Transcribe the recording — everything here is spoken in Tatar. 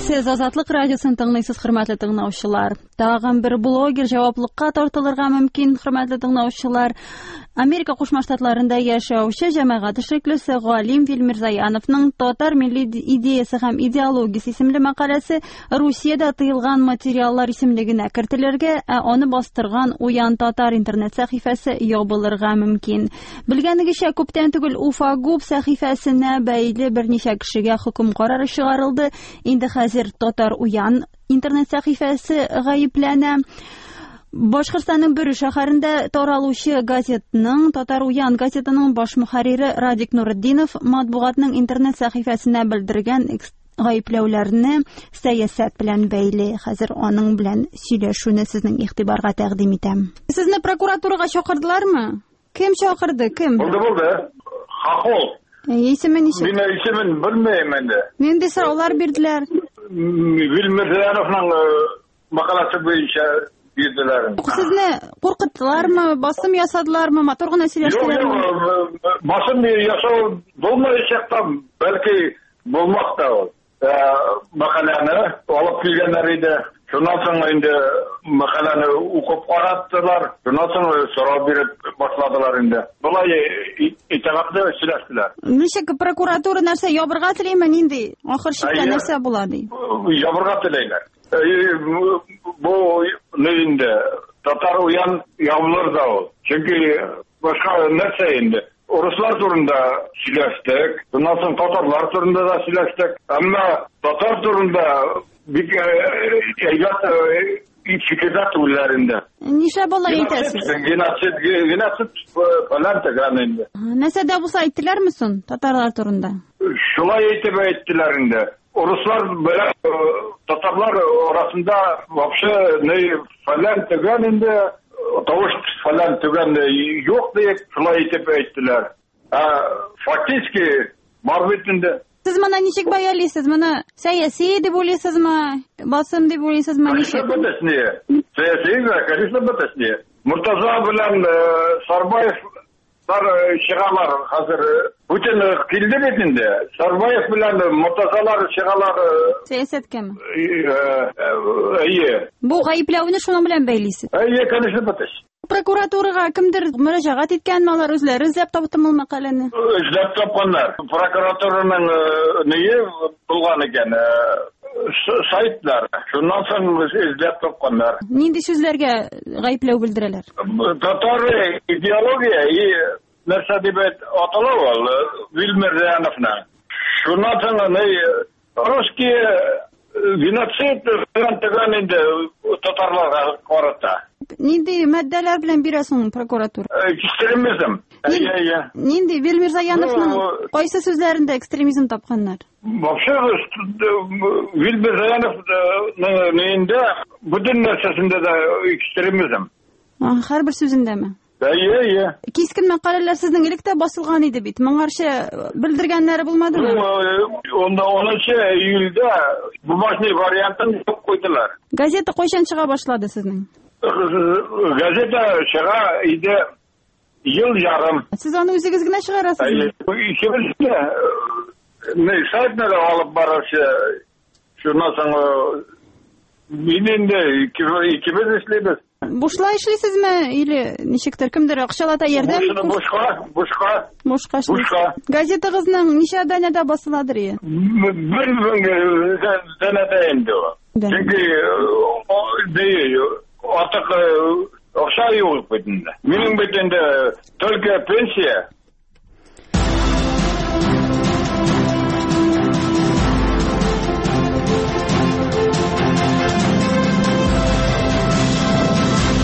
Сез Азатлык радиосын тыңлыйсыз, хөрмәтле тыңлаучылар. Тагын бер блогер җаваплылыкка тартылырга мөмкин, хөрмәтле тыңлаучылар. Америка Кушма Штатларында яшәүче җәмәгать эшлеклесе Галим Вилмирзаяновның Татар милли идеясе һәм идеологиясе исемле мәкаләсе Русиядә тыелган материаллар исемлегенә кертелергә, аны бастырган Уян Татар интернет сәхифәсе ябылырга мөмкин. Белгәнегезчә, күптән түгел Уфагуб сәхифәсенә бәйле берничә кешегә хөкем карары чыгарылды. Инде хәзер Татар Уян интернет сәхифәсе гаепләнә. Башкортстанның Бөрі шәһәрендә таралучы газетның, Татар Уян газетының баш мөхәррире Радик Нуретдинов матбугатның интернет сәхифәсенә белдергән гаепләүләрне сәясәт белән бәйле. Хәзер аның белән сөйләшүне сезнең игътибарга тәкъдим итәм. Сезне прокуратурага чакырдылармы? Кем чакырды? Кем? Булды. Хакол. Исеме ничек? Мин исемен белмәйм инде. Нинди сораулар бирделәр? Вилмирзаяновның макаласы буенча бирделәр. Сезне куркыттылармы, басым ясадылармы, мотор гына сөйләштеләрме? Басым ясау булмаячак та, бәлки булмак та ул. Макаланы алып килгәннәр иде. Шуннан соң инде макаланы укып караттылар. Шуннан соң сорау биреп башладылар инде. Булай итәгатьле сөйләштеләр. Ничек прокуратура нәрсә ябырга телиме нинди? Ахыр чиктә нәрсә була ди? Ябырга теләйләр. Бу инде Татар Уян ябылыр да ул. Чөнки башка нәрсә инде. Урыслар турында сөйләштек, шуннан соң татарлар турында да сөйләштек. Әмма татар турында бик әйбәт фикердә түгелләрендә. Нишләп болай әйтәсез? Геноцид фәлән тегән инде. Нәрсәдә булса әйттеләрме соң татарлар турында? Шулай әйтеп әйттеләр инде. Урыслар белән татарлар арасында вообще не фәлән тегән инде. Тавыш фәлән тегән юк дип шулай әйтеп әйттеләр. Фактически бар бит инде. Сез моны ничек бәялисез? Моны сәяси дип уйлыйсызмы? Басым дип уйлыйсызмы? Ничек? Сәяси, конечно, бетесне. Муртаза белән Сарбаев чыгалар хәзер. Бүтән килде бит инде. Сарбаев белән Муртазалар чыгалар. Сәясәткәме? Бу гаепләүне шуның белән бәйлисез? Конечно, бетеш. Прокуратурага кемдер мөрәҗәгать иткәнме, алар үзләре эзләп таптымы мәкаләне? Эзләп тапканнар. Прокуратураның ние булган икән. Сайтлар. Шуннан соң эзләп тапканнар. Нинди сүзләргә гаепләү белдерәләр? Татар идеология нәрсә дип атала ул Вилмирзаяновның. Шуннан соң русский геноцид тегән инде татарларга карата. Нинди мәддәләр белән бирәсең прокуратура? Экстремизм. Нинди Вилмирзаяновның кайсы сүзләрендә экстремизм тапканнар? Вообще Вилмирзаяновның нинди бүтән нәрсәсендә дә экстремизм. Һәрбер сүзендәме? Кискен мәкаләләр сезнең илектә басылган иде бит. Моңарчы белдергәннәре булмадымы? 10 июльдә бумажный вариантын юк куйдылар. Газета кайчан чыга башлады сезнең? Газета чыга иде ел ярым. Сез аны үзегез генә чыгарасызмы? Сайтны алып барасы. Шуннан соң минендә 2000 эшләбез. Бушлай эшлисезме или ничектер кемдер акчалата ярдәм? Бушка. Газетагызның ничә данәдә басыладыр? Бер данәдә инде. Чөнки артык акча юк бит инде. Минем бит инде только пенсия.